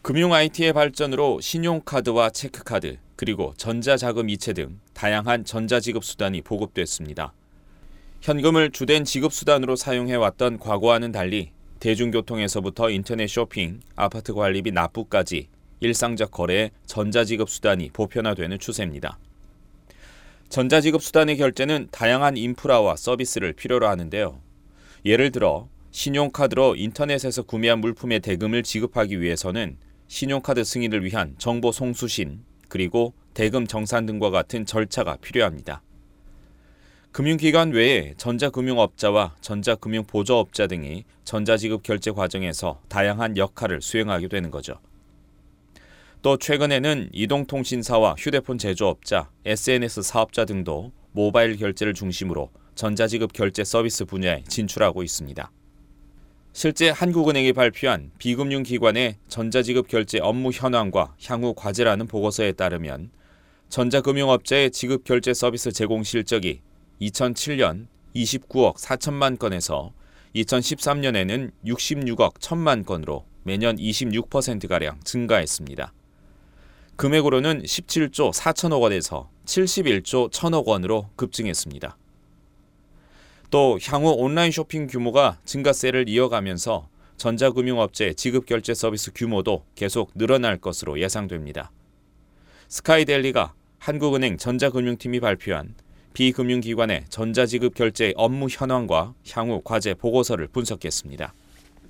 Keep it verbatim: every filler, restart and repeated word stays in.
금융 아이티의 발전으로 신용카드와 체크카드, 그리고 전자자금 이체 등 다양한 전자지급 수단이 보급됐습니다. 현금을 주된 지급수단으로 사용해왔던 과거와는 달리 대중교통에서부터 인터넷 쇼핑, 아파트 관리 및 납부까지 일상적 거래에 전자지급 수단이 보편화되는 추세입니다. 전자지급 수단의 결제는 다양한 인프라와 서비스를 필요로 하는데요. 예를 들어 신용카드로 인터넷에서 구매한 물품의 대금을 지급하기 위해서는 신용카드 승인을 위한 정보 송수신, 그리고 대금 정산 등과 같은 절차가 필요합니다. 금융기관 외에 전자금융업자와 전자금융보조업자 등이 전자지급 결제 과정에서 다양한 역할을 수행하게 되는 거죠. 또 최근에는 이동통신사와 휴대폰 제조업자, 에스엔에스 사업자 등도 모바일 결제를 중심으로 전자지급 결제 서비스 분야에 진출하고 있습니다. 실제 한국은행이 발표한 비금융기관의 전자지급 결제 업무 현황과 향후 과제라는 보고서에 따르면 전자금융업자의 지급 결제 서비스 제공 실적이 이천칠 년 이십구억 사천만 건에서 이천십삼 년에는 육십육억 천만 건으로 매년 이십육 퍼센트가량 증가했습니다. 금액으로는 십칠조 사천억 원에서 칠십일조 천억 원으로 급증했습니다. 또 향후 온라인 쇼핑 규모가 증가세를 이어가면서 전자금융업체 지급결제 서비스 규모도 계속 늘어날 것으로 예상됩니다. 스카이데일리가 한국은행 전자금융팀이 발표한 비금융기관의 전자지급 결제 업무 현황과 향후 과제 보고서를 분석했습니다.